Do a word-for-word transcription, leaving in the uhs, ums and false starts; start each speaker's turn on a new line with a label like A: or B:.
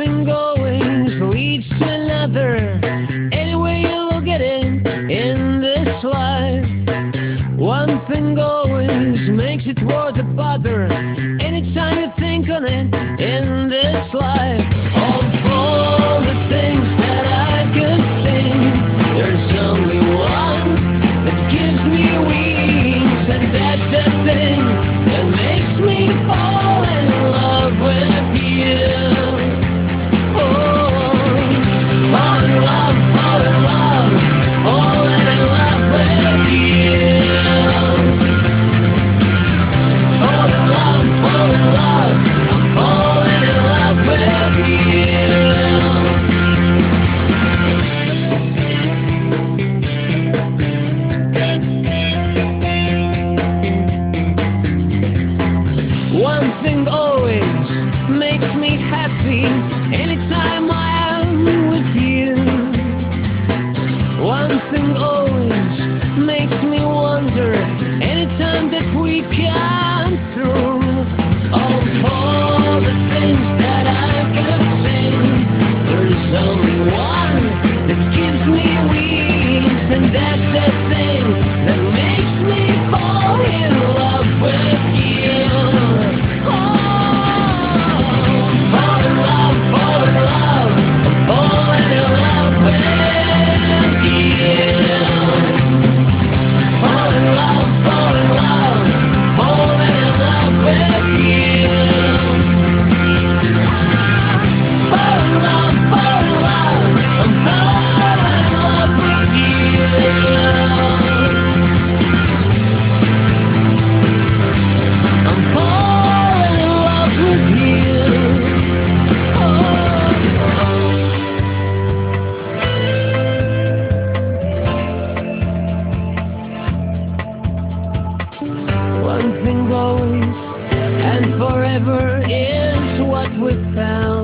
A: thing always leads to another. Any way you look at it in this life, one thing always makes it worth a bother. Anytime you think on it in this life, all for the things that I could sing, there's only one that gives me wings, and that's the thing that makes me fall in love with you. Oh, fall in love, fall in love, falling in love with you. Fall in love, fall in love, I'm falling in love with you. One thing always makes me happy anytime I am with you. One thing always makes me wonder anytime that we come through. All for the things that I could sing, there's only one that gives me wings, and that's the thing that makes me fall in love with you. One thing always and forever is what we found.